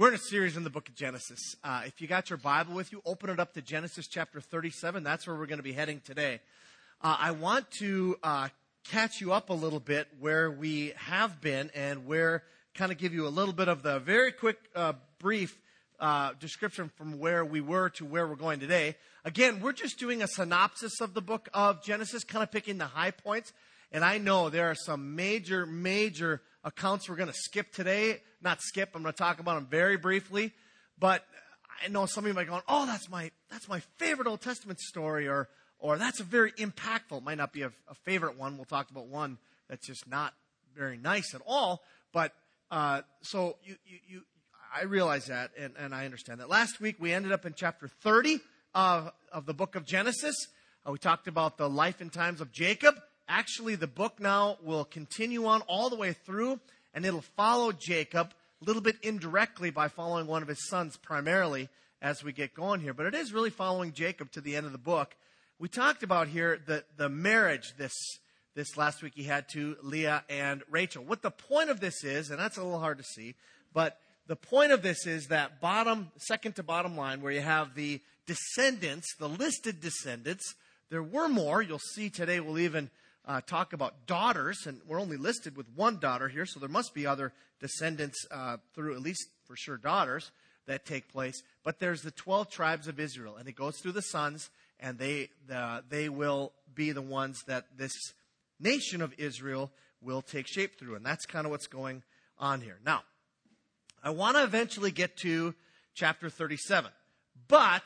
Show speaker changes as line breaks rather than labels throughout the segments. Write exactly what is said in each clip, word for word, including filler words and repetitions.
We're in a series in the book of Genesis. Uh, if you got your Bible with you, open it up to Genesis chapter thirty-seven. That's where we're going to be heading today. Uh, I want to uh, catch you up a little bit where we have been and where kind of give you a little bit of the very quick, uh, brief uh, description from where we were to where we're going today. Again, we're just doing a synopsis of the book of Genesis, kind of picking the high points. And I know there are some major, major accounts we're going to skip today. Not skip, I'm going to talk about them very briefly. But I know some of you might go, oh, that's my that's my favorite Old Testament story, or or that's a very impactful. It might not be a, a favorite one. We'll talk about one that's just not very nice at all. But uh, so you, you, you, I realize that, and, and I understand that. Last week we ended up in chapter thirty uh, of the book of Genesis. Uh, we talked about the life and times of Jacob. Actually, the book now will continue on all the way through, and it'll follow Jacob a little bit indirectly by following one of his sons primarily as we get going here. But it is really following Jacob to the end of the book. We talked about here the, the marriage this, this last week he had to Leah and Rachel. What the point of this is, and that's a little hard to see, but the point of this is that bottom, second to bottom line, where you have the descendants, the listed descendants. There were more. You'll see today we'll even Uh, talk about daughters, and we're only listed with one daughter here, so there must be other descendants uh, through, at least for sure, daughters that take place. But there's the twelve tribes of Israel, and it goes through the sons, and they the, they will be the ones that this nation of Israel will take shape through, and that's kind of what's going on here. Now, I want to eventually get to chapter thirty-seven, but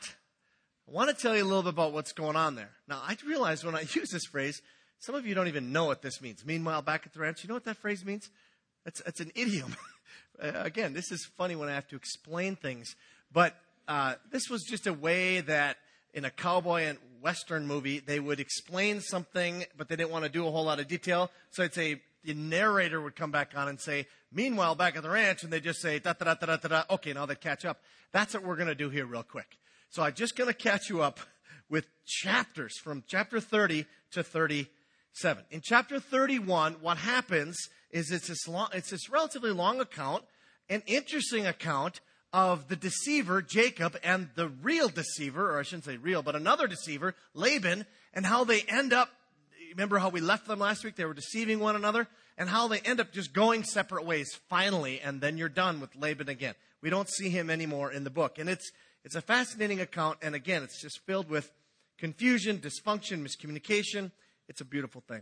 I want to tell you a little bit about what's going on there. Now, I realize when I use this phrase, some of you don't even know what this means. Meanwhile, back at the ranch, you know what that phrase means? It's, it's an idiom. uh, again, this is funny when I have to explain things. But uh, this was just a way that in a cowboy and western movie, they would explain something, but they didn't want to do a whole lot of detail. So I'd say the narrator would come back on and say, meanwhile, back at the ranch, and they just say, da da da da da da. Okay, now they catch up. That's what we're going to do here real quick. So I'm just going to catch you up with chapters from chapter thirty to thirty-seven. In chapter thirty-one, what happens is it's this, long, it's this relatively long account, an interesting account of the deceiver, Jacob, and the real deceiver, or I shouldn't say real, but another deceiver, Laban, and how they end up, remember how we left them last week? They were deceiving one another, and how they end up just going separate ways finally, and then you're done with Laban again. We don't see him anymore in the book. And it's it's a fascinating account, and again, it's just filled with confusion, dysfunction, miscommunication. It's a beautiful thing.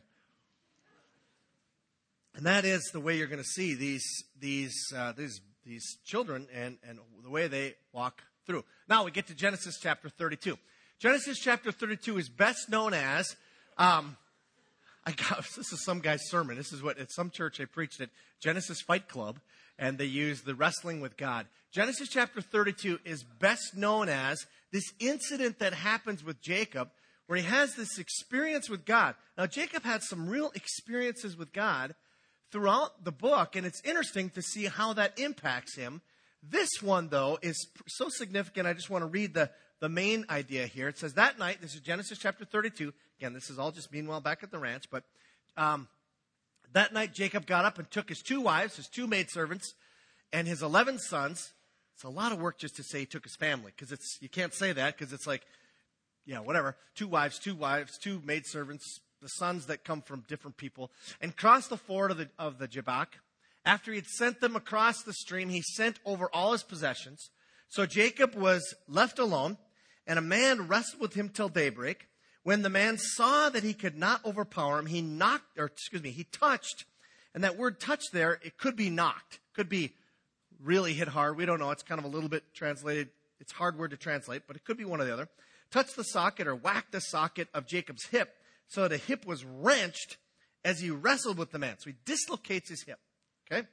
And that is the way you're going to see these these uh, these these children and, and the way they walk through. Now we get to Genesis chapter thirty-two. Genesis chapter thirty-two is best known as, um, I got, this is some guy's sermon. This is what, at some church they preached at Genesis Fight Club, and they used the wrestling with God. Genesis chapter thirty-two is best known as this incident that happens with Jacob, where he has this experience with God. Now, Jacob had some real experiences with God throughout the book, and it's interesting to see how that impacts him. This one, though, is so significant, I just want to read the, the main idea here. It says, that night, this is Genesis chapter thirty-two. Again, this is all just meanwhile back at the ranch, but um, that night Jacob got up and took his two wives, his two maidservants, and his eleven sons. It's a lot of work just to say he took his family, because it's you can't say that, because it's like, yeah, whatever, two wives, two wives, two maidservants, the sons that come from different people, and crossed the ford of the, of the Jabbok. After he had sent them across the stream, he sent over all his possessions. So Jacob was left alone, and a man wrestled with him till daybreak. When the man saw that he could not overpower him, he knocked, or excuse me, he touched, and that word touch there, it could be knocked, could be really hit hard. We don't know. It's kind of a little bit translated. It's a hard word to translate, but it could be one or the other. Touched the socket or whacked the socket of Jacob's hip, so the hip was wrenched as he wrestled with the man. So he dislocates his hip. Okay?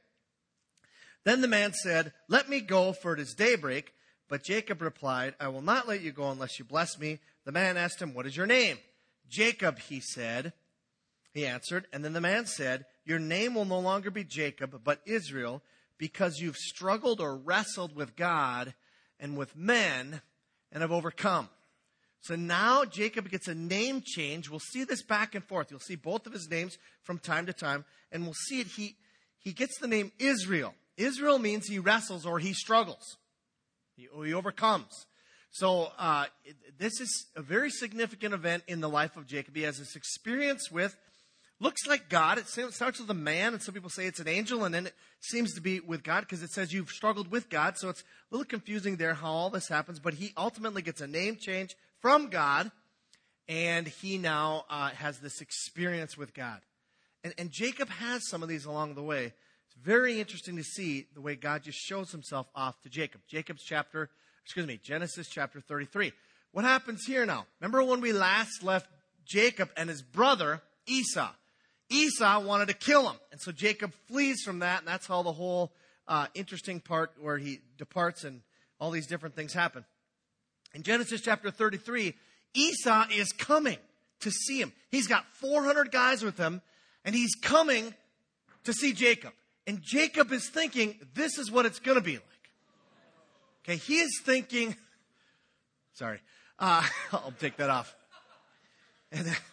Then the man said, let me go, for it is daybreak. But Jacob replied, I will not let you go unless you bless me. The man asked him, what is your name? Jacob, he said. He answered. And then the man said, your name will no longer be Jacob, but Israel, because you've struggled or wrestled with God and with men and have overcome. So now Jacob gets a name change. We'll see this back and forth. You'll see both of his names from time to time, and we'll see it. He, he gets the name Israel. Israel means he wrestles or he struggles. He, he overcomes. So uh, this is a very significant event in the life of Jacob. He has this experience with, looks like God. It starts with a man, and some people say it's an angel, and then it seems to be with God because it says you've struggled with God. So it's a little confusing there how all this happens. But he ultimately gets a name change from God, and he now uh, has this experience with God. And, and Jacob has some of these along the way. It's very interesting to see the way God just shows himself off to Jacob. Jacob's chapter, excuse me, Genesis chapter thirty-three. What happens here now? Remember when we last left Jacob and his brother Esau? Esau wanted to kill him. And so Jacob flees from that, and that's how the whole uh, interesting part where he departs and all these different things happen. In Genesis chapter thirty-three, Esau is coming to see him. He's got four hundred guys with him, and he's coming to see Jacob. And Jacob is thinking, this is what it's going to be like. Okay, he is thinking, sorry, uh, I'll take that off. And then,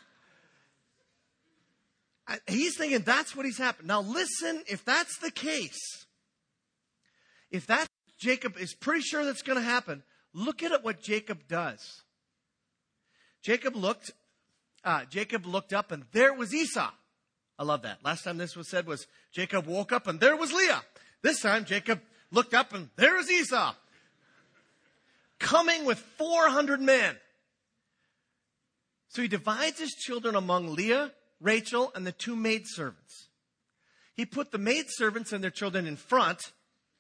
I, he's thinking that's what he's happened. Now listen, if that's the case, if that Jacob is pretty sure that's going to happen, look at what Jacob does. Jacob looked, uh, Jacob looked up, and there was Esau. I love that. Last time this was said was Jacob woke up, and there was Leah. This time Jacob looked up, and there was Esau, coming with four hundred men. So he divides his children among Leah, Rachel, and the two maidservants. He put the maidservants and their children in front.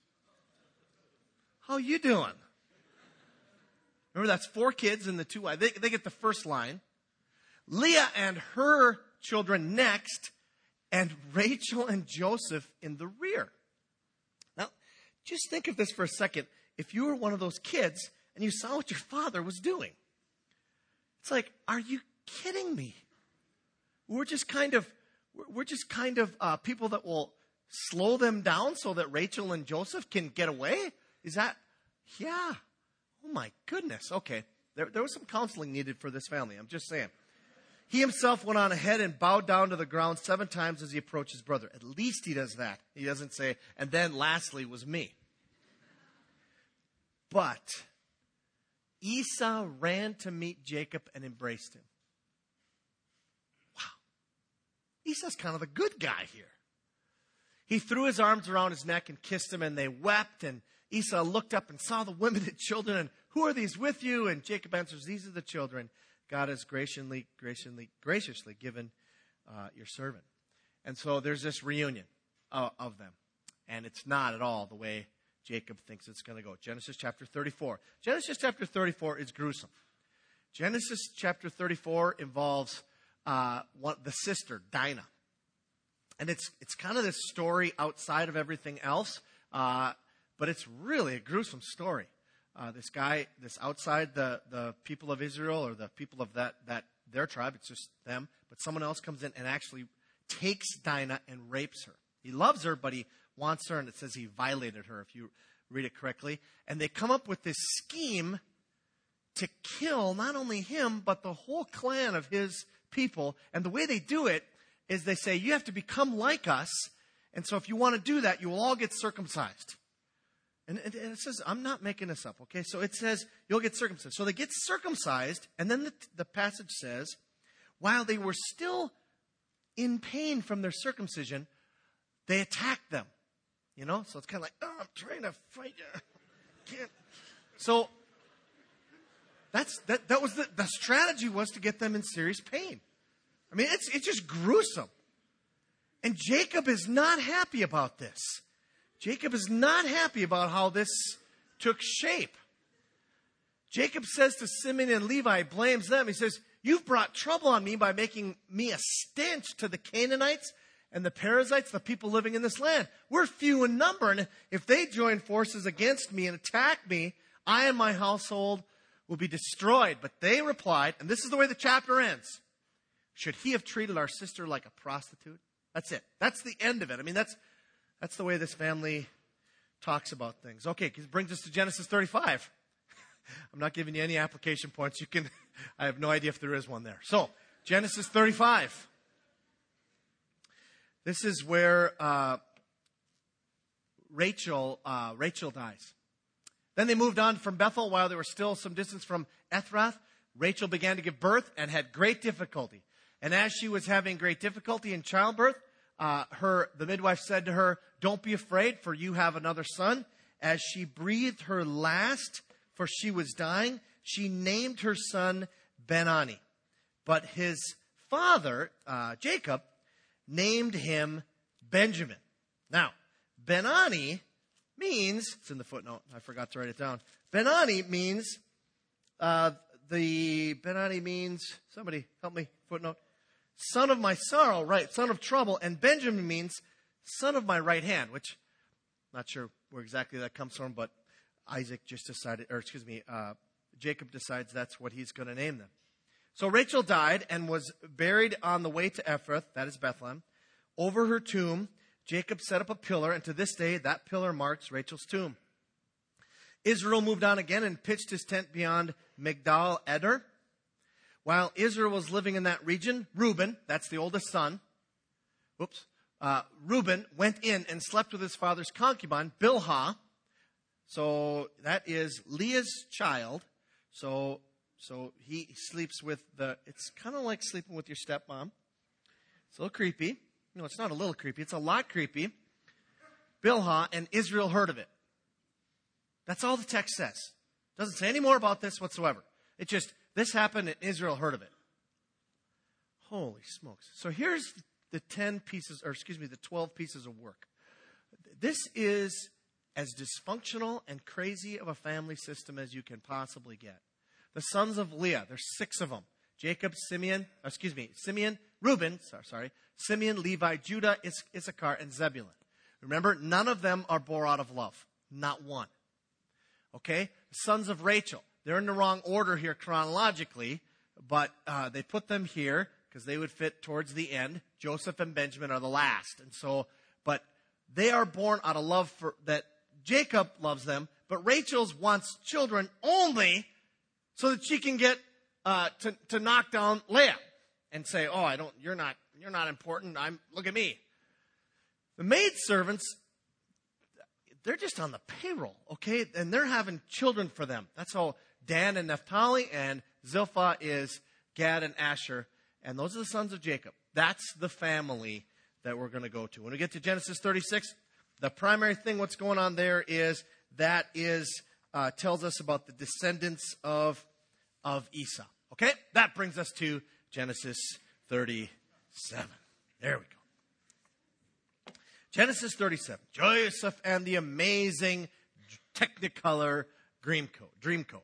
How you doing? Remember, that's four kids and the two, they, they get the first line. Leah and her children next, and Rachel and Joseph in the rear. Now, just think of this for a second. If you were one of those kids and you saw what your father was doing, it's like, are you kidding me? We're just kind of, we're just kind of uh, people that will slow them down so that Rachel and Joseph can get away? Is that, yeah. Oh my goodness. Okay. There, there was some counseling needed for this family. I'm just saying. He himself went on ahead and bowed down to the ground seven times as he approached his brother. At least he does that. He doesn't say, and then lastly was me. But Esau ran to meet Jacob and embraced him. Wow. Esau's kind of the good guy here. He threw his arms around his neck and kissed him, and they wept. And Esau looked up and saw the women and children, and who are these with you? And Jacob answers, these are the children God has graciously, graciously, graciously given uh, your servant. And so there's this reunion uh, of them. And it's not at all the way Jacob thinks it's going to go. Genesis chapter thirty-four. Genesis chapter thirty-four is gruesome. Genesis chapter thirty-four involves uh, one, the sister, Dinah. And it's it's kind of this story outside of everything else, uh, but it's really a gruesome story. Uh, this guy, this outside the, the people of Israel or the people of that, that their tribe, it's just them, but someone else comes in and actually takes Dinah and rapes her. He loves her, but he wants her, and it says he violated her, if you read it correctly. And they come up with this scheme to kill not only him, but the whole clan of his people. And the way they do it is they say, you have to become like us, and so if you want to do that, you will all get circumcised. And it says, I'm not making this up, okay? So it says, you'll get circumcised. So they get circumcised, and then the, the passage says, while they were still in pain from their circumcision, they attacked them. You know? So it's kind of like, oh, I'm trying to fight you. Can't. So that's that. That was the, the strategy was to get them in serious pain. I mean, it's it's just gruesome. And Jacob is not happy about this. Jacob is not happy about how this took shape. Jacob says to Simeon and Levi, blames them. He says, you've brought trouble on me by making me a stench to the Canaanites and the Perizzites, the people living in this land. We're few in number, and if they join forces against me and attack me, I and my household will be destroyed. But they replied, and this is the way the chapter ends, should he have treated our sister like a prostitute? That's it. That's the end of it. I mean, that's That's the way this family talks about things. Okay, it brings us to Genesis thirty-five. I'm not giving you any application points. You can, I have no idea if there is one there. So, Genesis thirty-five. This is where uh, Rachel, uh, Rachel dies. Then they moved on from Bethel while they were still some distance from Ephrath. Rachel began to give birth and had great difficulty. And as she was having great difficulty in childbirth, uh, her the midwife said to her, "Don't be afraid, for you have another son." As she breathed her last, for she was dying, she named her son Ben-Ani. But his father, uh, Jacob, named him Benjamin. Now, Ben-Ani means, it's in the footnote, I forgot to write it down. Ben-Ani means, uh, the, Ben-Ani means, somebody help me, footnote. Son of my sorrow, right, son of trouble. And Benjamin means son of my right hand, which, not sure where exactly that comes from, but Isaac just decided, or excuse me, uh, Jacob decides that's what he's going to name them. So Rachel died and was buried on the way to Ephrath, that is Bethlehem. Over her tomb, Jacob set up a pillar, and to this day, that pillar marks Rachel's tomb. Israel moved on again and pitched his tent beyond Migdal Eder. While Israel was living in that region, Reuben, that's the oldest son, whoops, uh, Reuben went in and slept with his father's concubine, Bilhah. So that is Leah's child. So, so he sleeps with the, it's kind of like sleeping with your stepmom. It's a little creepy. No, it's not a little creepy. It's a lot creepy. Bilhah, and Israel heard of it. That's all the text says. Doesn't say any more about this whatsoever. It just, this happened and Israel heard of it. Holy smokes. So here's the ten pieces, or excuse me, the twelve pieces of work. This is as dysfunctional and crazy of a family system as you can possibly get. The sons of Leah, there's six of them. Jacob, Simeon, excuse me, Simeon, Reuben, sorry, sorry, Simeon, Levi, Judah, Is- Issachar, and Zebulun. Remember, none of them are born out of love. Not one. Okay? The sons of Rachel. They're in the wrong order here chronologically, but uh, they put them here because they would fit towards the end. Joseph and Benjamin are the last. And so, but they are born out of love for that Jacob loves them, but Rachel's wants children only so that she can get uh, to, to knock down Leah and say, "Oh, I don't. You're not. You're not important. I'm. Look at me." The maidservants, they're just on the payroll, okay, and they're having children for them. That's how Dan and Naphtali, and Zilpah is Gad and Asher, and those are the sons of Jacob. That's the family that we're going to go to. When we get to Genesis thirty-six, the primary thing what's going on there is that is uh, tells us about the descendants of of Esau. Okay, that brings us to Genesis thirty-seven. There we go. Genesis thirty-seven. Joseph and the amazing Technicolor Dreamcoat. Dreamcoat.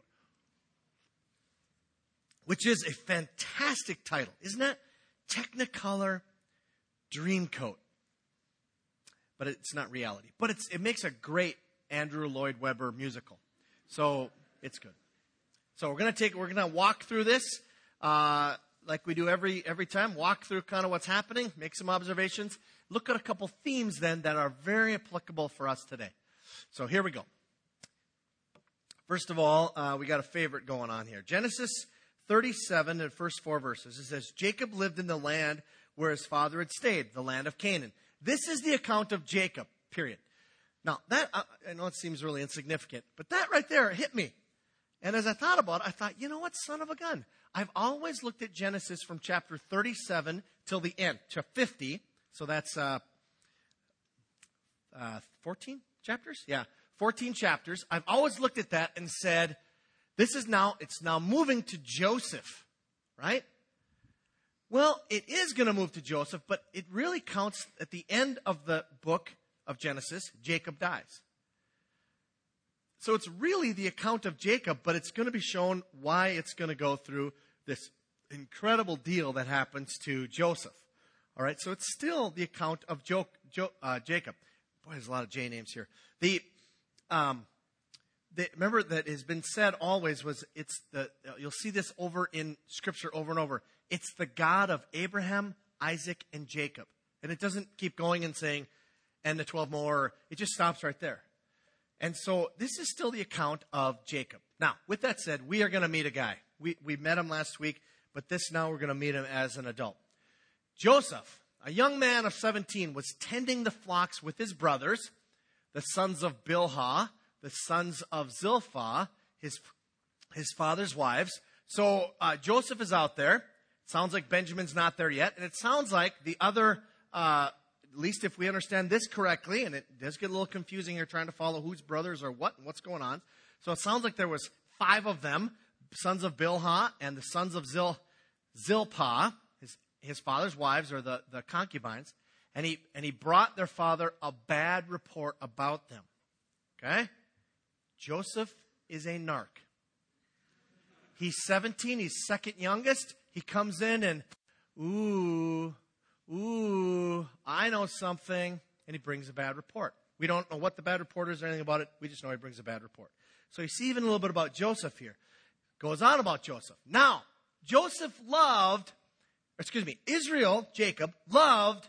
Which is a fantastic title, isn't it? Technicolor Dreamcoat. But it's not reality. But it's it makes a great Andrew Lloyd Webber musical. So it's good. So we're gonna take we're gonna walk through this uh, like we do every every time. Walk through kind of what's happening, make some observations, look at a couple themes then that are very applicable for us today. So here we go. First of all, uh, we got a favorite going on here. Genesis thirty-seven, the first four verses. It says, Jacob lived in the land where his father had stayed, the land of Canaan. This is the account of Jacob, period. Now, that, uh, I know it seems really insignificant, but that right there hit me. And as I thought about it, I thought, you know what, son of a gun. I've always looked at Genesis from chapter thirty-seven till the end, to fifty. So that's uh, uh, fourteen chapters? Yeah, fourteen chapters. I've always looked at that and said, this is now, it's now moving to Joseph, right? Well, it is going to move to Joseph, but it really counts at the end of the book of Genesis, Jacob dies. So it's really the account of Jacob, but it's going to be shown why it's going to go through this incredible deal that happens to Joseph. All right, so it's still the account of jo- jo- uh, Jacob. Boy, there's a lot of J names here. The, um, the remember that has been said always was it's the you'll see this over in Scripture over and over. It's the God of Abraham, Isaac, and Jacob, and it doesn't keep going and saying, and the twelve more. It just stops right there. And so this is still the account of Jacob. Now, with that said, we are going to meet a guy. We we met him last week, but this now we're going to meet him as an adult. Joseph, a young man of seventeen, was tending the flocks with his brothers, the sons of Bilhah, the sons of Zilpah, his, his father's wives. So uh, Joseph is out there. Sounds like Benjamin's not there yet. And it sounds like the other, uh, at least if we understand this correctly, and it does get a little confusing here trying to follow whose brothers are what and what's going on. So it sounds like there was five of them, sons of Bilhah and the sons of Zil, Zilpah, his, his father's wives, or the, the concubines. And he, and he brought their father a bad report about them. Okay? Joseph is a narc. He's seventeen. He's second youngest. He comes in and, ooh, ooh, I know something. And he brings a bad report. We don't know what the bad report is or anything about it. We just know he brings a bad report. So you see even a little bit about Joseph here. Goes on about Joseph. Now, Joseph loved, excuse me, Israel, Jacob, loved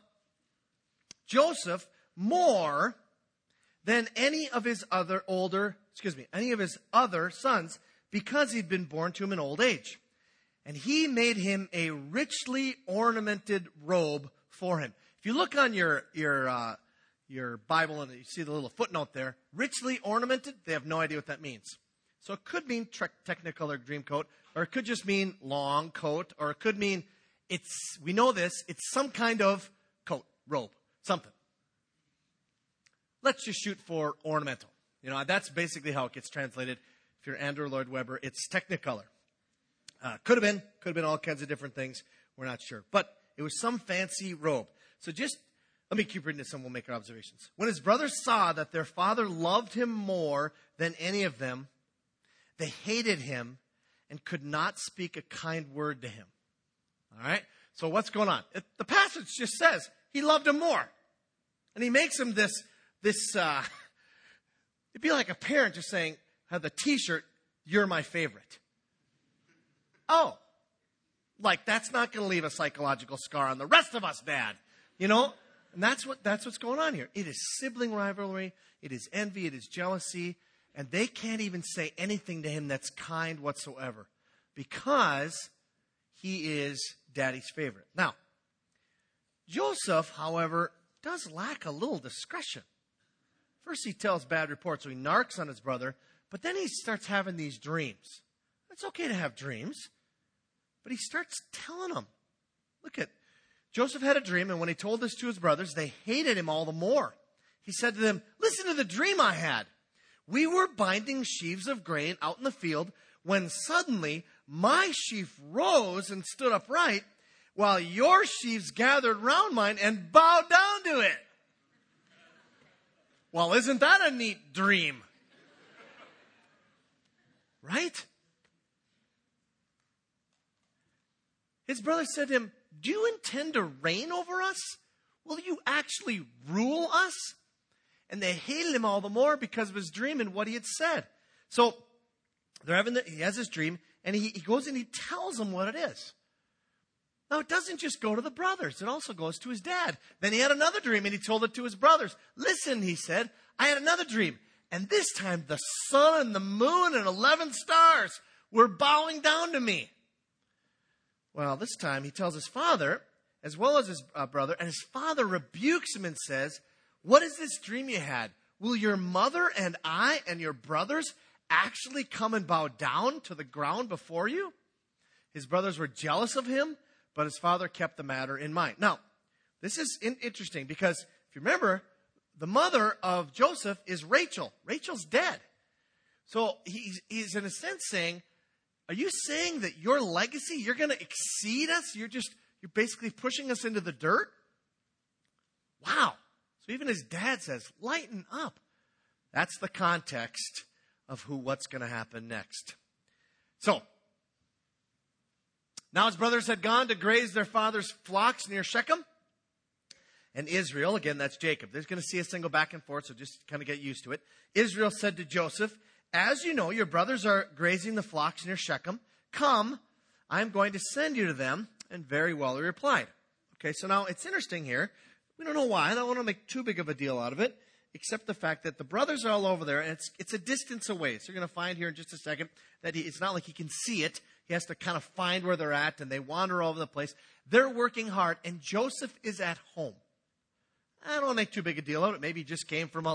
Joseph more than any of his other older, excuse me, any of his other sons, because he'd been born to him in old age. And he made him a richly ornamented robe for him. If you look on your your uh, your Bible and you see the little footnote there, richly ornamented, they have no idea what that means. So it could mean tre- Technicolor dream coat, or it could just mean long coat, or it could mean it's, we know this, it's some kind of coat, robe, something. Let's just shoot for ornamental. You know, that's basically how it gets translated. If you're Andrew Lloyd Webber, it's Technicolor. Uh, could have been, could have been all kinds of different things. We're not sure. But it was some fancy robe. So just, let me keep reading this and we'll make our observations. When his brothers saw that their father loved him more than any of them, they hated him and could not speak a kind word to him. All right? So what's going on? It, the passage just says he loved him more. And he makes him this, this, uh, it'd be like a parent just saying, have the t-shirt, you're my favorite. Oh, like that's not going to leave a psychological scar on the rest of us, Dad. You know? And that's what, that's what's going on here. It is sibling rivalry. It is envy. It is jealousy. And they can't even say anything to him that's kind whatsoever because he is Daddy's favorite. Now, Joseph, however, does lack a little discretion. First, he tells bad reports, so he narcs on his brother, but then he starts having these dreams. It's okay to have dreams, but he starts telling them. Look at, Joseph had a dream, and when he told this to his brothers, they hated him all the more. He said to them, listen to the dream I had. We were binding sheaves of grain out in the field when suddenly my sheaf rose and stood upright while your sheaves gathered round mine and bowed down to it. Well, isn't that a neat dream? Right? His brother said to him, do you intend to reign over us? Will you actually rule us? And they hated him all the more because of his dream and what he had said. So they're having the, he has his dream, and he, he goes and he tells them what it is. Now, it doesn't just go to the brothers. It also goes to his dad. Then he had another dream, and he told it to his brothers. Listen, he said, I had another dream. And this time the sun and the moon and eleven stars were bowing down to me. Well, this time he tells his father, as well as his uh, brother, and his father rebukes him and says, what is this dream you had? Will your mother and I and your brothers actually come and bow down to the ground before you? His brothers were jealous of him, but his father kept the matter in mind. Now, this is in- interesting because if you remember, the mother of Joseph is Rachel. Rachel's dead. So he's, he's in a sense saying, are you saying that your legacy, you're going to exceed us? You're just, you're basically pushing us into the dirt? Wow. So even his dad says, lighten up. That's the context of who, what's going to happen next. So, now his brothers had gone to graze their father's flocks near Shechem. And Israel, again, that's Jacob. They're going to see us thing go back and forth, so just kind of get used to it. Israel said to Joseph, as you know, your brothers are grazing the flocks near Shechem. Come, I'm going to send you to them. And very well, he replied. Okay, so now it's interesting here. We don't know why. I don't want to make too big of a deal out of it, except the fact that the brothers are all over there, and it's it's a distance away. So you're going to find here in just a second that he, it's not like he can see it. He has to kind of find where they're at, and they wander all over the place. They're working hard, and Joseph is at home. I don't want to make too big a deal out of it. Maybe he just came from a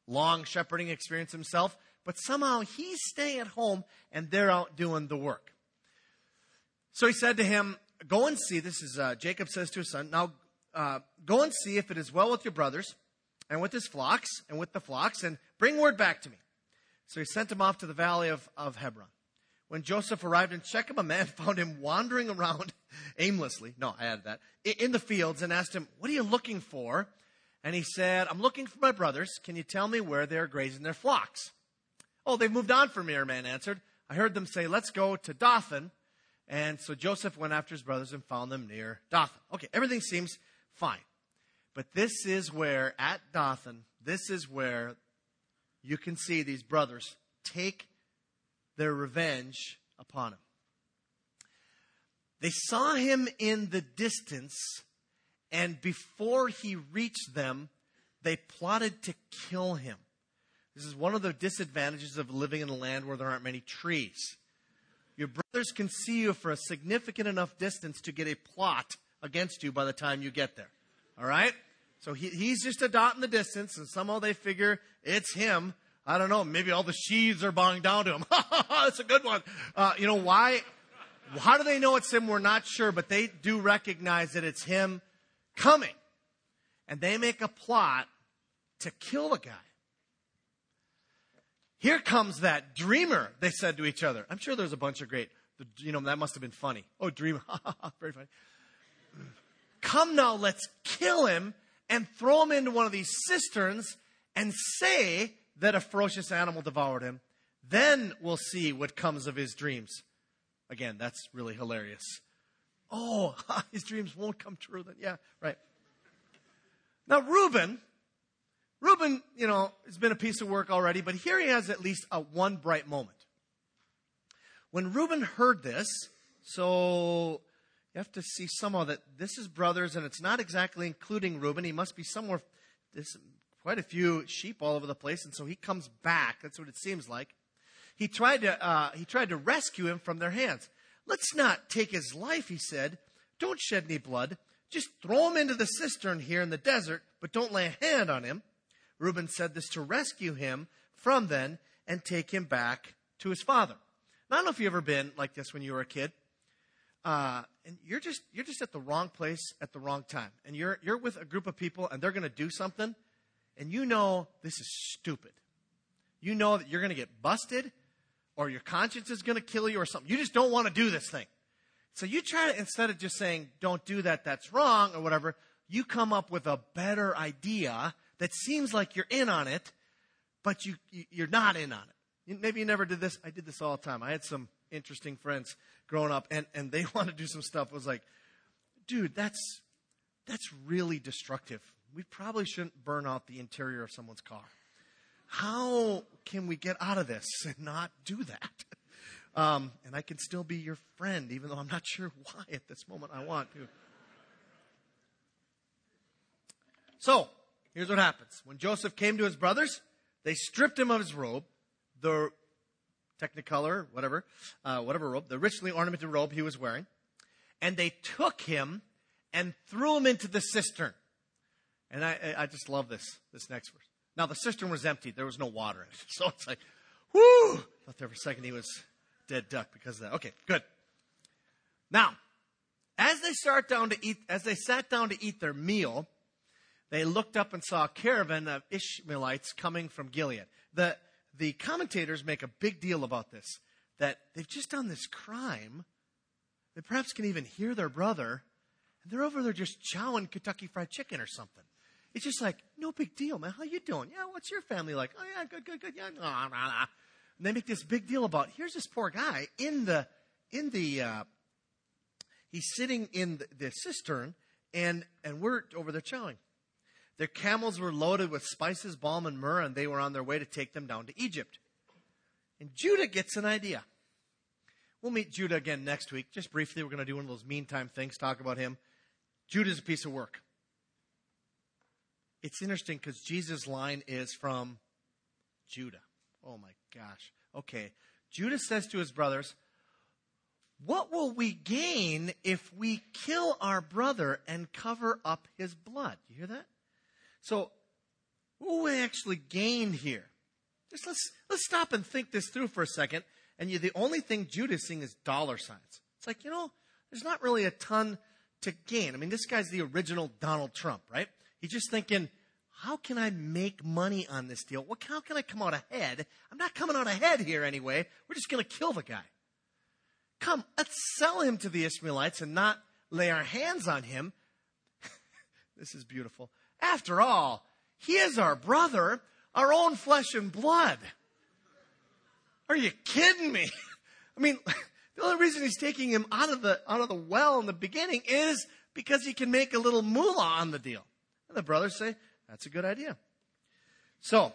long shepherding experience himself, but somehow he's staying at home and they're out doing the work. So he said to him, go and see, this is uh, Jacob says to his son, now uh, go and see if it is well with your brothers and with his flocks and with the flocks, and bring word back to me. So he sent him off to the valley of, of Hebron. When Joseph arrived in Shechem, a man found him wandering around aimlessly. No, I added that. In the fields, and asked him, what are you looking for? And he said, I'm looking for my brothers. Can you tell me where they're grazing their flocks? Oh, they've moved on from me, a man answered. I heard them say, let's go to Dothan. And so Joseph went after his brothers and found them near Dothan. Okay, everything seems fine. But this is where, at Dothan, this is where you can see these brothers take their revenge upon him. They saw him in the distance, and before he reached them, they plotted to kill him. This is one of the disadvantages of living in a land where there aren't many trees. Your brothers can see you for a significant enough distance to get a plot against you by the time you get there. All right? So he, he's just a dot in the distance, and somehow they figure it's him. I don't know. Maybe all the sheaves are bowing down to him. That's a good one. Uh, you know, why? How do they know it's him? We're not sure, but they do recognize that it's him coming. And they make a plot to kill the guy. Here comes that dreamer, they said to each other. I'm sure there's a bunch of great, you know, that must have been funny. Oh, dreamer. Very funny. Come now, let's kill him and throw him into one of these cisterns and say that a ferocious animal devoured him. Then we'll see what comes of his dreams. Again, that's really hilarious. Oh, his dreams won't come true then. Yeah, right. Now, Reuben, Reuben, you know, has been a piece of work already, but here he has at least a one bright moment. When Reuben heard this, so you have to see somehow that this is brothers, and it's not exactly including Reuben. He must be somewhere, there's quite a few sheep all over the place, and so he comes back. That's what it seems like. He tried to, uh, he tried to rescue him from their hands. Let's not take his life, he said. Don't shed any blood. Just throw him into the cistern here in the desert, but don't lay a hand on him. Reuben said this to rescue him from them and take him back to his father. Now, I don't know if you've ever been like this when you were a kid. Uh, and you're just you're just at the wrong place at the wrong time. And you're you're with a group of people, and they're going to do something, and you know this is stupid. You know that you're going to get busted, or your conscience is going to kill you or something. You just don't want to do this thing. So you try to, instead of just saying, don't do that, that's wrong, or whatever, you come up with a better idea that seems like you're in on it, but you, you, you're not in on it. Maybe you never did this. I did this all the time. I had some interesting friends growing up, and, and they wanted to do some stuff. It was like, dude, that's, that's really destructive. We probably shouldn't burn out the interior of someone's car. How can we get out of this and not do that? Um, and I can still be your friend, even though I'm not sure why at this moment I want to. So, here's what happens. When Joseph came to his brothers, they stripped him of his robe, the technicolor, whatever, uh, whatever robe, the richly ornamented robe he was wearing, and they took him and threw him into the cistern. And I, I just love this, this next verse. Now, the cistern was empty. There was no water in it. So it's like, whoo! Thought there for a second he was dead duck because of that. Okay, good. Now, as they start down to eat, as they sat down to eat their meal, they looked up and saw a caravan of Ishmaelites coming from Gilead. The, the commentators make a big deal about this, that they've just done this crime. They perhaps can even hear their brother, and they're over there just chowing Kentucky Fried Chicken or something. It's just like, no big deal, man. How you doing? Yeah, what's your family like? Oh, yeah, good, good, good. Yeah, nah, nah, nah. And they make this big deal about, here's this poor guy in the, in the, uh, he's sitting in the, the cistern, and, and we're over there chowing. Their camels were loaded with spices, balm, and myrrh, and they were on their way to take them down to Egypt. And Judah gets an idea. We'll meet Judah again next week. Just briefly, we're going to do one of those meantime things, talk about him. Judah's a piece of work. It's interesting because Jesus' line is from Judah. Oh, my gosh. Okay. Judah says to his brothers, what will we gain if we kill our brother and cover up his blood? You hear that? So What will we actually gain here? Just let's, let's stop and think this through for a second. And you, the only thing Judah is seeing is dollar signs. It's like, you know, there's not really a ton to gain. I mean, this guy's the original Donald Trump, right? He's just thinking, how can I make money on this deal? What, how can I come out ahead? I'm not coming out ahead here anyway. We're just going to kill the guy. Come, let's sell him to the Ishmaelites and not lay our hands on him. This is beautiful. After all, he is our brother, our own flesh and blood. Are you kidding me? I mean, the only reason he's taking him out of the out of the well in the beginning is because he can make a little moolah on the deal. And the brothers say, that's a good idea. So,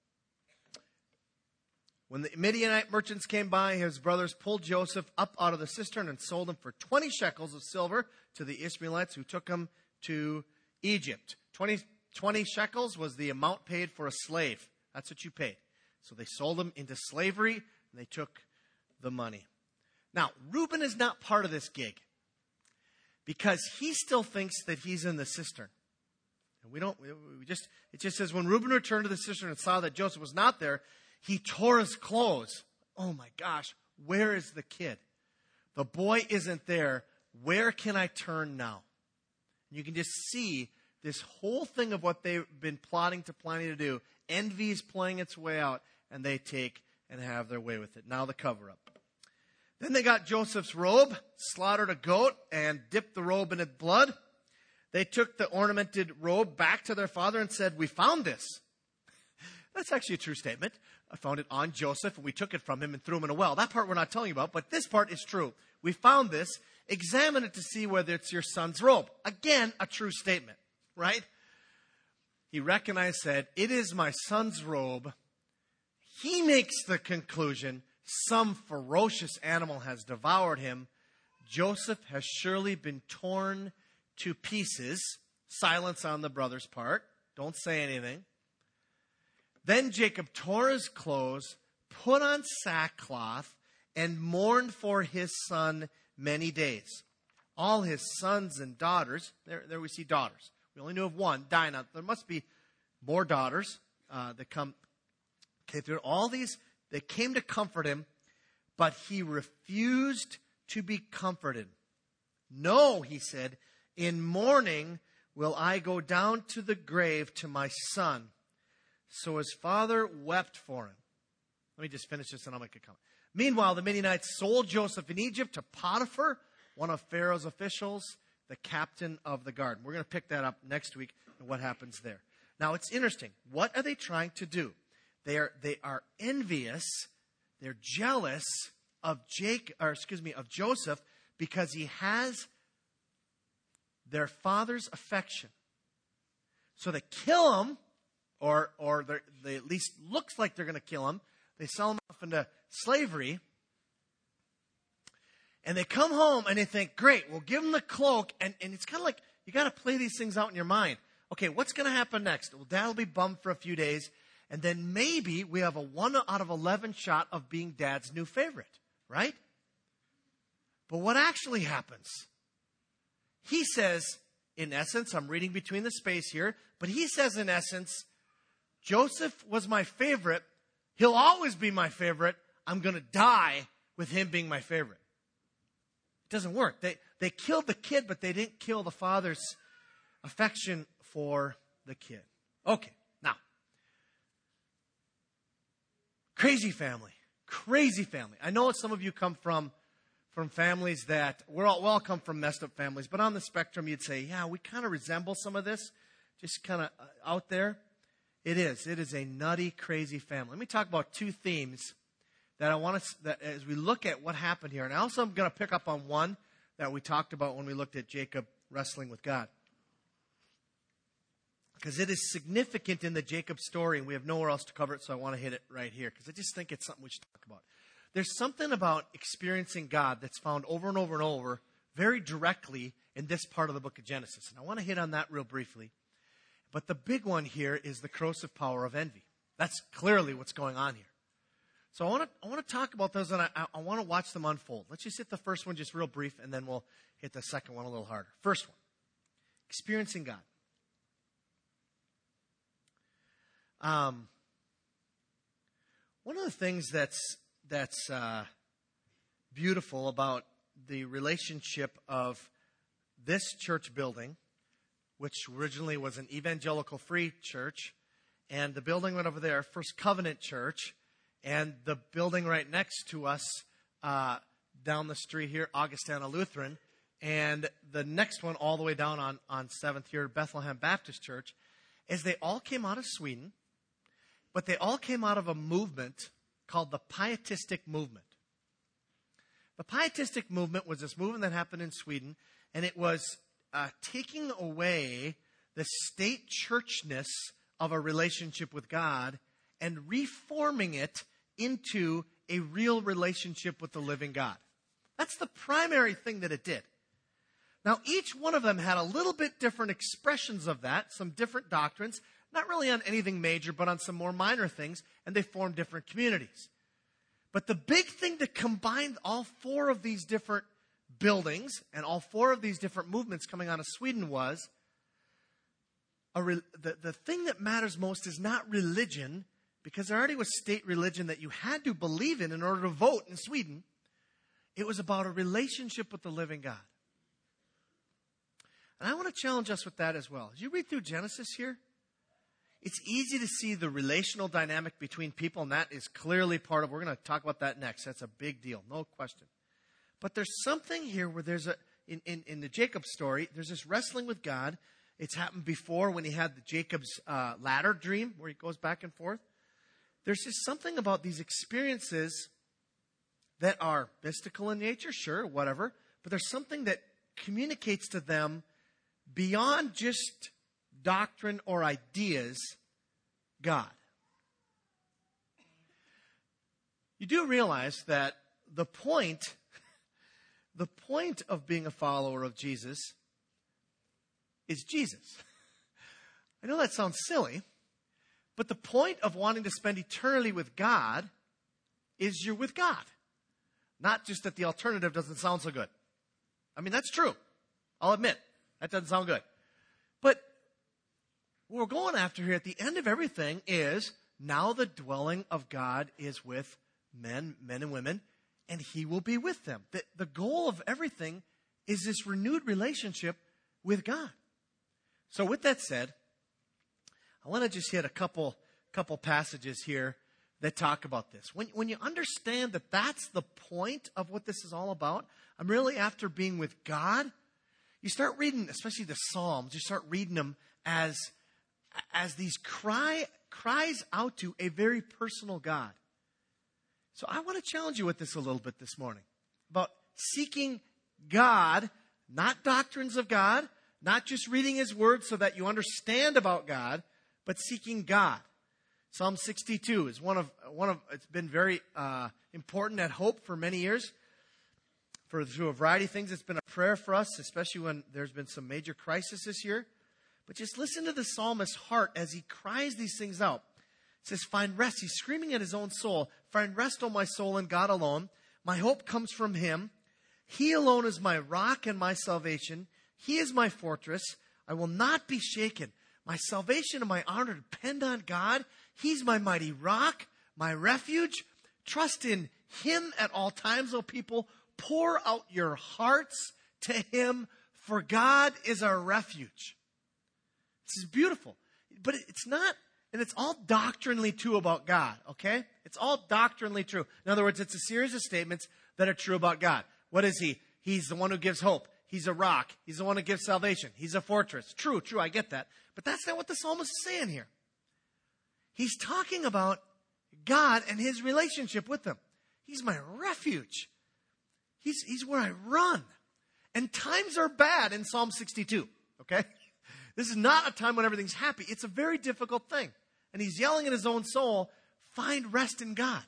when the Midianite merchants came by, his brothers pulled Joseph up out of the cistern and sold him for twenty shekels of silver to the Ishmaelites who took him to Egypt. twenty, twenty shekels was the amount paid for a slave. That's what you paid. So they sold him into slavery, and they took the money. Now, Reuben is not part of this gig because he still thinks that he's in the cistern. And we don't, we just, it just says, when Reuben returned to the cistern and saw that Joseph was not there, he tore his clothes. Oh my gosh, where is the kid? The boy isn't there. Where can I turn now? And you can just see this whole thing of what they've been plotting to planning to do. Envy is playing its way out, and they take and have their way with it. Now the cover-up. Then they got Joseph's robe, slaughtered a goat, and dipped the robe in its blood. They took the ornamented robe back to their father and said, we found this. That's actually a true statement. I found it on Joseph, and we took it from him and threw him in a well. That part we're not telling you about, but this part is true. We found this. Examine it to see whether it's your son's robe. Again, a true statement, right? He recognized, said, it is my son's robe. He makes the conclusion, some ferocious animal has devoured him. Joseph has surely been torn to pieces. Silence on the brother's part. Don't say anything. Then Jacob tore his clothes, put on sackcloth, and mourned for his son many days. All his sons and daughters, there, there we see daughters. We only knew of one, Dinah. There must be more daughters uh, that come. Okay, through all these, they came to comfort him, but he refused to be comforted. No, he said, in mourning will I go down to the grave to my son. So his father wept for him. Let me just finish this and I'll make a comment. Meanwhile, the Midianites sold Joseph in Egypt to Potiphar, one of Pharaoh's officials, the captain of the guard. We're going to pick that up next week and what happens there. Now, it's interesting. What are they trying to do? They are, they are envious. They're jealous of Jake, or excuse me, of Joseph because he has their father's affection. So they kill him, or or they at least looks like they're going to kill him. They sell him off into slavery. And they come home and they think, great, we'll give him the cloak. And, and it's kind of like, you got to play these things out in your mind. Okay, what's going to happen next? Well, Dad will be bummed for a few days. And then maybe we have a one out of eleven shot of being Dad's new favorite, right? But what actually happens? He says, in essence, I'm reading between the space here, but he says in essence, Joseph was my favorite. He'll always be my favorite. I'm going to die with him being my favorite. It doesn't work. They, they killed the kid, but they didn't kill the father's affection for the kid. Okay, now. Crazy family. Crazy family. I know some of you come from, from families that, we're all, we all come from messed up families, but on the spectrum you'd say, yeah, we kind of resemble some of this, just kind of out there. It is. It is a nutty, crazy family. Let me talk about two themes that I want to, that as we look at what happened here. And I also am going to pick up on one that we talked about when we looked at Jacob wrestling with God. Because it is significant in the Jacob story, and we have nowhere else to cover it, so I want to hit it right here. Because I just think it's something we should talk about. There's something about experiencing God that's found over and over and over very directly in this part of the book of Genesis. And I want to hit on that real briefly. But the big one here is the corrosive power of envy. That's clearly what's going on here. So I want to I want to talk about those, and I, I want to watch them unfold. Let's just hit the first one just real brief, and then we'll hit the second one a little harder. First one, experiencing God. Um, one of the things that's that's uh, beautiful about the relationship of this church building, which originally was an evangelical free church, and the building went over there, First Covenant Church, and the building right next to us uh, down the street here, Augustana Lutheran, and the next one all the way down on, on seventh here, Bethlehem Baptist Church, is they all came out of Sweden, but they all came out of a movement called the Pietistic Movement. The Pietistic Movement was this movement that happened in Sweden, and it was uh, taking away the state churchness of a relationship with God and reforming it into a real relationship with the living God. That's the primary thing that it did. Now, each one of them had a little bit different expressions of that, some different doctrines, not really on anything major, but on some more minor things, and they formed different communities. But the big thing that combined all four of these different buildings and all four of these different movements coming out of Sweden was a re- the, the thing that matters most is not religion, because there already was state religion that you had to believe in in order to vote in Sweden. It was about a relationship with the living God. And I want to challenge us with that as well. As you read through Genesis here, it's easy to see the relational dynamic between people, and that is clearly part of, we're going to talk about that next. That's a big deal, no question. But there's something here where there's a, in, in, in the Jacob story, there's this wrestling with God. It's happened before when he had the Jacob's uh, ladder dream, where he goes back and forth. There's just something about these experiences that are mystical in nature, sure, whatever, but there's something that communicates to them beyond just doctrine or ideas, God. You do realize that the point, the point of being a follower of Jesus is Jesus. I know that sounds silly, but the point of wanting to spend eternity with God is you're with God. Not just that the alternative doesn't sound so good. I mean, that's true. I'll admit, that doesn't sound good. But what we're going after here at the end of everything is now the dwelling of God is with men, men and women, and he will be with them. The, the goal of everything is this renewed relationship with God. So with that said, I want to just hit a couple, couple passages here that talk about this. When, when you understand that that's the point of what this is all about, I'm really after being with God. You start reading, especially the Psalms, you start reading them as, as these cry, cries out to a very personal God. So I want to challenge you with this a little bit this morning about seeking God, not doctrines of God, not just reading his word so that you understand about God, but seeking God. Psalm sixty-two is one of, one of it's been very uh, important at Hope for many years. For through a variety of things, it's been a prayer for us, especially when there's been some major crisis this year. But just listen to the psalmist's heart as he cries these things out. It says, find rest. He's screaming at his own soul. Find rest, O my soul, in God alone. My hope comes from him. He alone is my rock and my salvation. He is my fortress. I will not be shaken. My salvation and my honor depend on God. He's my mighty rock, my refuge. Trust in him at all times, O people. Pour out your hearts to him, for God is our refuge. This is beautiful. But it's not, and it's all doctrinally true about God, okay? It's all doctrinally true. In other words, it's a series of statements that are true about God. What is he? He's the one who gives hope. He's a rock. He's the one who gives salvation. He's a fortress. True, true, I get that. But that's not what the psalmist is saying here. He's talking about God and his relationship with them. He's my refuge. He's, he's where I run. And times are bad in Psalm sixty-two, okay? This is not a time when everything's happy. It's a very difficult thing. And he's yelling in his own soul, find rest in God.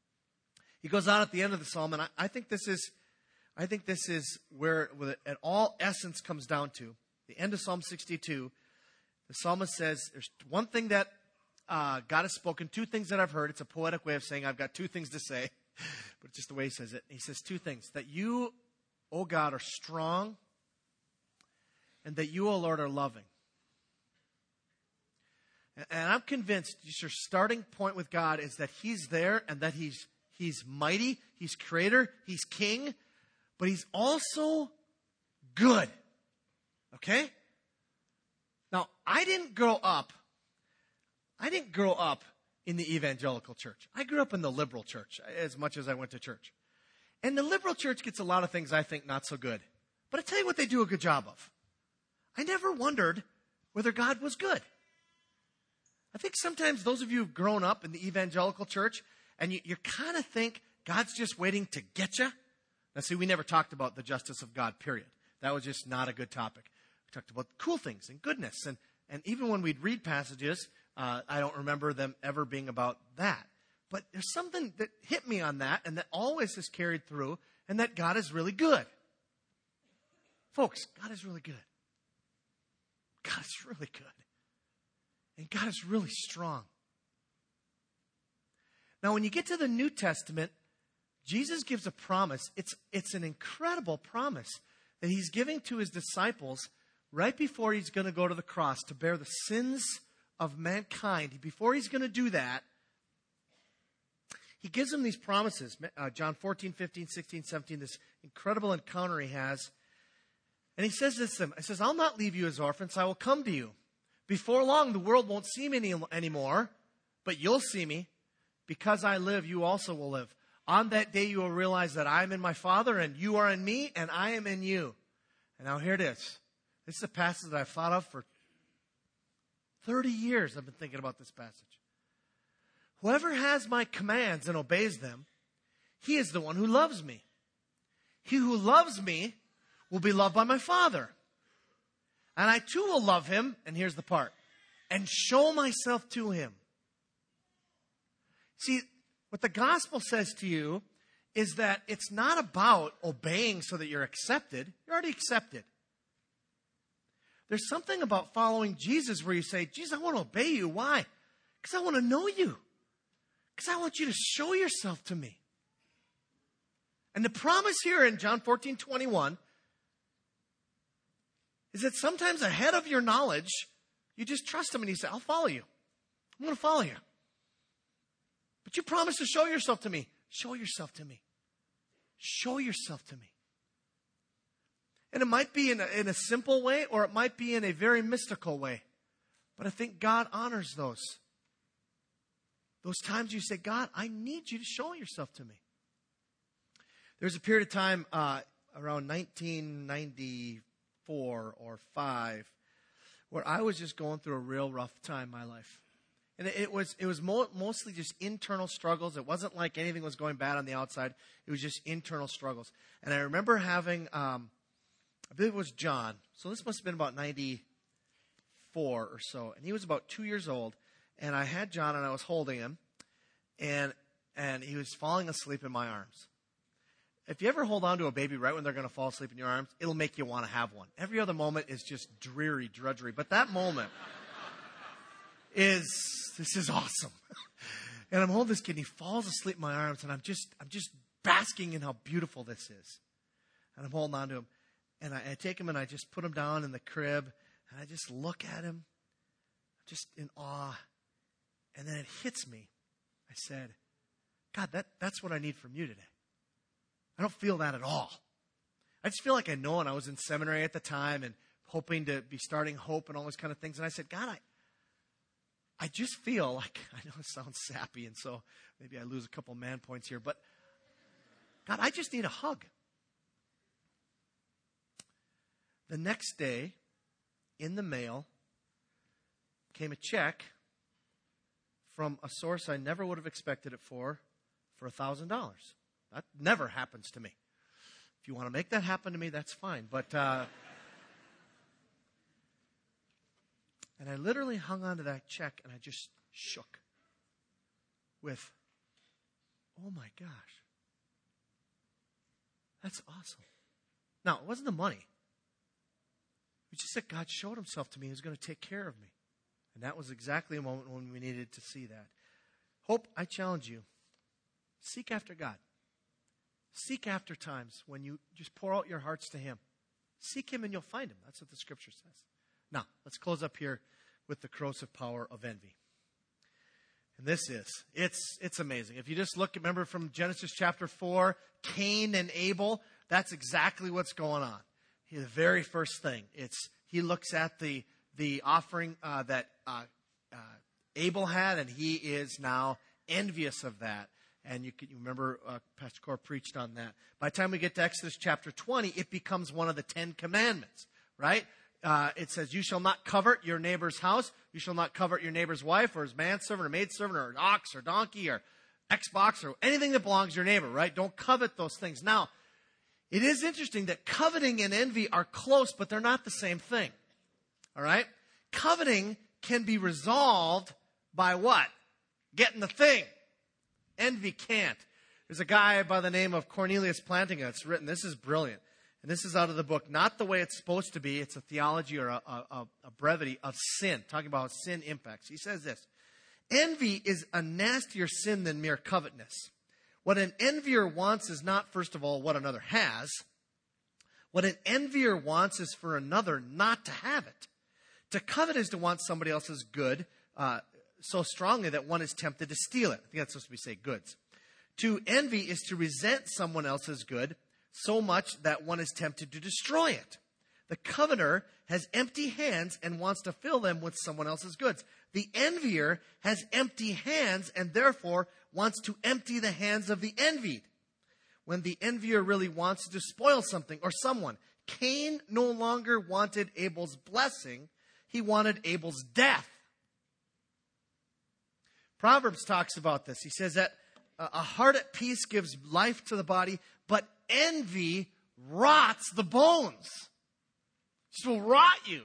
He goes on at the end of the psalm, and I, I think this is, I think this is where it all essence comes down to. The end of Psalm sixty-two, the psalmist says, there's one thing that uh, God has spoken, two things that I've heard. It's a poetic way of saying I've got two things to say. But just the way he says it. He says two things. That you, O God, are strong, and that you, O Lord, are loving. And I'm convinced your starting point with God is that He's there and that He's He's mighty, He's creator, He's king, but He's also good. Okay? Now, I didn't grow up, I didn't grow up in the evangelical church. I grew up in the liberal church as much as I went to church. And the liberal church gets a lot of things I think not so good. But I tell you what they do a good job of. I never wondered whether God was good. I think sometimes those of you who've grown up in the evangelical church and you, you kind of think God's just waiting to get you. Now, see, we never talked about the justice of God, period. That was just not a good topic. We talked about cool things and goodness. And, and even when we'd read passages, uh, I don't remember them ever being about that. But there's something that hit me on that and that always has carried through, and that God is really good. Folks, God is really good. God is really good. And God is really strong. Now, when you get to the New Testament, Jesus gives a promise. It's, it's an incredible promise that He's giving to His disciples right before He's going to go to the cross to bear the sins of mankind. Before He's going to do that, He gives them these promises. Uh, John fourteen, fifteen, sixteen, seventeen, this incredible encounter He has. And He says this to them. He says, I'll not leave you as orphans. I will come to you. Before long, the world won't see me any, anymore, but you'll see me. Because I live, you also will live. On that day, you will realize that I am in my Father, and you are in me, and I am in you. And now here it is. This is a passage that I've thought of for thirty years. I've been thinking about this passage. Whoever has my commands and obeys them, he is the one who loves me. He who loves me will be loved by my Father. And I too will love him, and here's the part, and show myself to him. See, what the gospel says to you is that it's not about obeying so that you're accepted. You're already accepted. There's something about following Jesus where you say, Jesus, I want to obey you. Why? Because I want to know you. Because I want you to show yourself to me. And the promise here in John fourteen, twenty-one is that sometimes ahead of your knowledge, you just trust Him and you say, I'll follow you. I'm going to follow you. But you promise to show yourself to me. Show yourself to me. Show yourself to me. And it might be in a, in a simple way, or it might be in a very mystical way. But I think God honors those. Those times you say, God, I need you to show yourself to me. There's a period of time uh, around nineteen ninety-four or five where I was just going through a real rough time in my life. And it was it was mo- mostly just internal struggles. It wasn't like anything was going bad on the outside. It was just internal struggles. And I remember having, um, I believe it was John. So this must have been about ninety-four or so. And he was about two years old. And I had John and I was holding him. And and he was falling asleep in my arms. If you ever hold on to a baby right when they're going to fall asleep in your arms, it'll make you want to have one. Every other moment is just dreary, drudgery. But that moment is, this is awesome. And I'm holding this kid and he falls asleep in my arms and I'm just, I'm just basking in how beautiful this is. And I'm holding on to him. And I, I take him and I just put him down in the crib and I just look at him just in awe. And then it hits me. I said, God, that, that's what I need from you today. I don't feel that at all. I just feel like I know, and I was in seminary at the time and hoping to be starting Hope and all those kind of things. And I said, God, I, I just feel like, I know it sounds sappy, and so maybe I lose a couple man points here, but God, I just need a hug. The next day, in the mail, came a check from a source I never would have expected it for, for one thousand dollars. That never happens to me. If you want to make that happen to me, that's fine. But, uh, and I literally hung on to that check and I just shook with, oh my gosh, that's awesome. Now, it wasn't the money. It was just that God showed Himself to me. He was going to take care of me. And that was exactly a moment when we needed to see that. Hope, I challenge you. Seek after God. Seek after times when you just pour out your hearts to Him. Seek Him and you'll find Him. That's what the Scripture says. Now, let's close up here with the corrosive power of envy. And this is, it's, it's amazing. If you just look, remember from Genesis chapter four, Cain and Abel, that's exactly what's going on. The very first thing, it's, he looks at the, the offering uh, that uh, uh, Abel had, and he is now envious of that. And you can you remember uh, Pastor Core preached on that. By the time we get to Exodus chapter twenty, it becomes one of the Ten Commandments, right? Uh, it says, you shall not covet your neighbor's house. You shall not covet your neighbor's wife or his manservant or maidservant or ox or donkey or Xbox or anything that belongs to your neighbor, right? Don't covet those things. Now, it is interesting that coveting and envy are close, but they're not the same thing, all right? Coveting can be resolved by what? Getting the thing. Envy can't. There's a guy by the name of Cornelius Plantinga that's written, this is brilliant. And this is out of the book, Not the Way It's Supposed to Be. It's a theology or a, a, a brevity of sin, talking about how sin impacts. He says this, envy is a nastier sin than mere covetousness. What an envier wants is not, first of all, what another has. What an envier wants is for another not to have it. To covet is to want somebody else's good, uh, so strongly that one is tempted to steal it. I think that's supposed to be say goods. To envy is to resent someone else's good so much that one is tempted to destroy it. The coveter has empty hands and wants to fill them with someone else's goods. The envier has empty hands and therefore wants to empty the hands of the envied. When the envier really wants to spoil something or someone, Cain no longer wanted Abel's blessing. He wanted Abel's death. Proverbs talks about this. He says that a heart at peace gives life to the body, but envy rots the bones. It will rot you.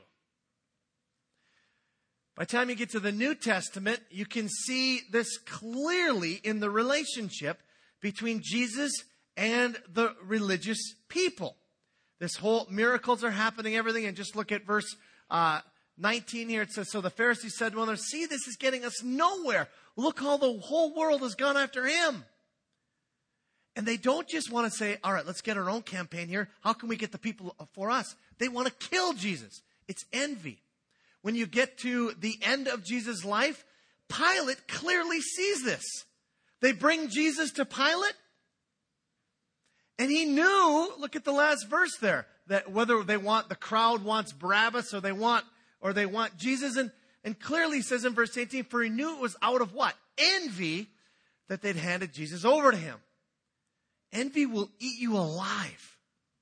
By the time you get to the New Testament, you can see this clearly in the relationship between Jesus and the religious people. This whole miracles are happening, everything, and just look at verse uh, nineteen here. It says, so the Pharisees said to one another, see, this is getting us nowhere. Look how the whole world has gone after him. And they don't just want to say, all right, let's get our own campaign here. How can we get the people for us? They want to kill Jesus. It's envy. When you get to the end of Jesus' life, Pilate clearly sees this. They bring Jesus to Pilate. And he knew, look at the last verse there, that whether they want, the crowd wants Barabbas or they want, or they want Jesus. And, and clearly he says in verse eighteen, for he knew it was out of what? Envy that they'd handed Jesus over to him. Envy will eat you alive.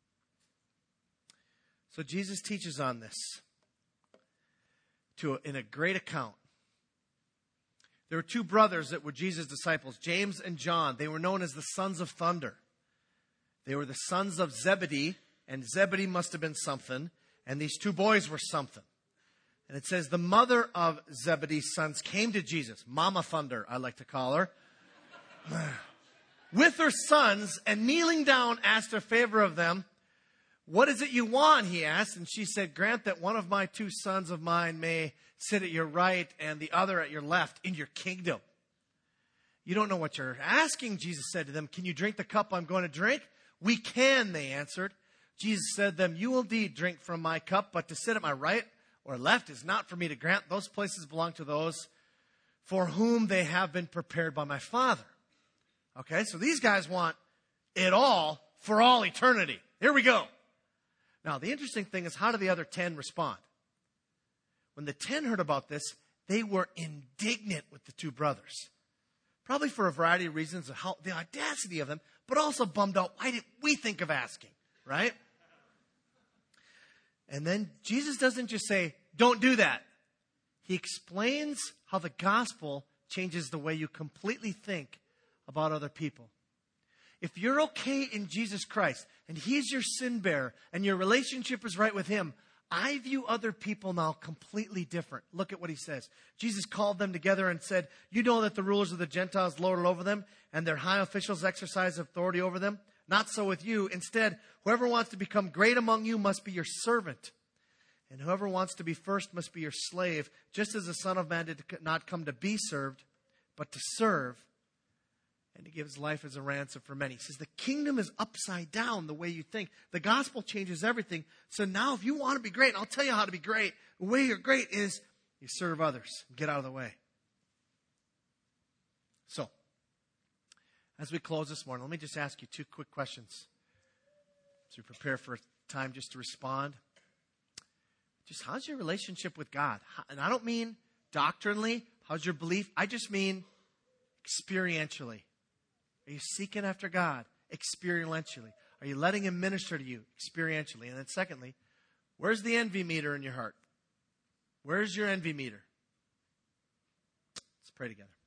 So Jesus teaches on this to in a great account. There were two brothers that were Jesus' disciples, James and John. They were known as the sons of thunder. They were the sons of Zebedee, and Zebedee must have been something, and these two boys were something. And it says the mother of Zebedee's sons came to Jesus, Mama Thunder, I like to call her, with her sons, and kneeling down asked a favor of them. What is it you want, he asked. And she said, grant that one of my two sons of mine may sit at your right and the other at your left in your kingdom. You don't know what you're asking, Jesus said to them. Can you drink the cup I'm going to drink? We can, they answered. Jesus said to them, you will indeed drink from my cup, but to sit at my right or left is not for me to grant. Those places belong to those for whom they have been prepared by my Father. Okay, so these guys want it all for all eternity. Here we go. Now, the interesting thing is, how do the other ten respond? When the ten heard about this, they were indignant with the two brothers. Probably for a variety of reasons, of how, the audacity of them, but also bummed out. Why didn't we think of asking, right? And then Jesus doesn't just say, don't do that. He explains how the gospel changes the way you completely think about other people. If you're okay in Jesus Christ and he's your sin bearer and your relationship is right with him, I view other people now completely different. Look at what he says. Jesus called them together and said, you know that the rulers of the Gentiles lord it over them and their high officials exercise authority over them. Not so with you. Instead, whoever wants to become great among you must be your servant. And whoever wants to be first must be your slave, just as the Son of Man did not come to be served, but to serve, and to give his life as a ransom for many. He says the kingdom is upside down the way you think. The gospel changes everything. So now if you want to be great, and I'll tell you how to be great, the way you're great is You serve others. Get out of the way. So, as we close this morning, let me just ask you two quick questions as we prepare for time just to respond. Just how's your relationship with God? And I don't mean doctrinally. How's your belief? I just mean experientially. Are you seeking after God experientially? Are you letting Him minister to you experientially? And then secondly, where's the envy meter in your heart? Where's your envy meter? Let's pray together.